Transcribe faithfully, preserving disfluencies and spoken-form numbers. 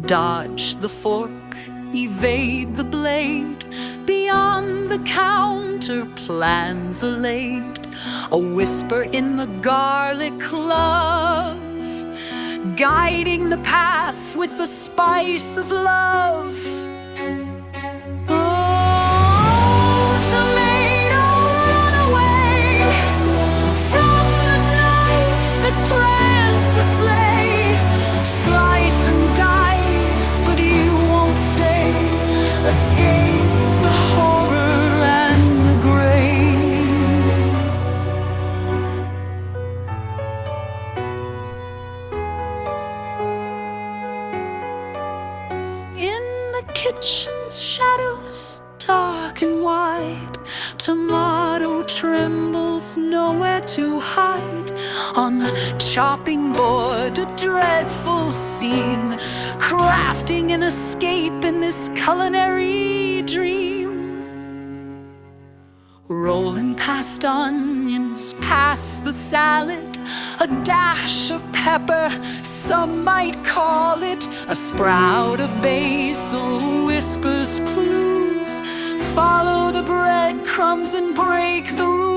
Dodge the fork, evade the blade. Beyond the counter, plans are laid. A whisper in the garlic clove, guiding the path with the spice of love. Oh, tomato, run away from the knife that plans to slay. Slice and dice, but you won't stay. Escape the horror and the grave. In the kitchen's shadows, dark and wide, tomato trembles, nowhere to hide. On the chopping board, a dreadful scene, crafting an escape in this culinary dream. Rolling past onions, past the salad, a dash of pepper, some might call it. A sprout of basil whispers clues. Follow the breadcrumbs and break the rules.